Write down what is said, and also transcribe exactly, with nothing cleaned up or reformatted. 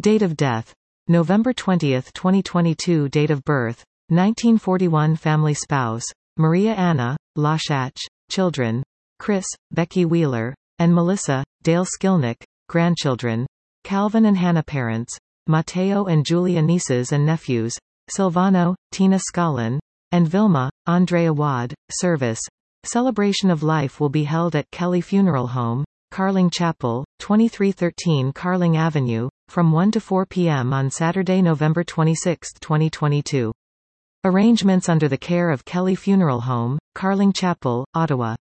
Date of death: November twentieth, twenty twenty-two. Date of birth: nineteen forty-one. Family spouse: Maria Anna, Lashach. Children: Chris, Becky Wheeler, and Melissa, Dale Skilnick. Grandchildren: Calvin and Hannah. Parents: Mateo and Julia. Nieces and nephews: Silvano, Tina Scollin, and Vilma, Andrea Wad. Service: Celebration of Life will be held at Kelly Funeral Home, Carling Chapel, twenty-three thirteen Carling Avenue, from one to four p m on Saturday, November twenty-sixth, twenty twenty-two. Arrangements under the care of Kelly Funeral Home, Carling Chapel, Ottawa.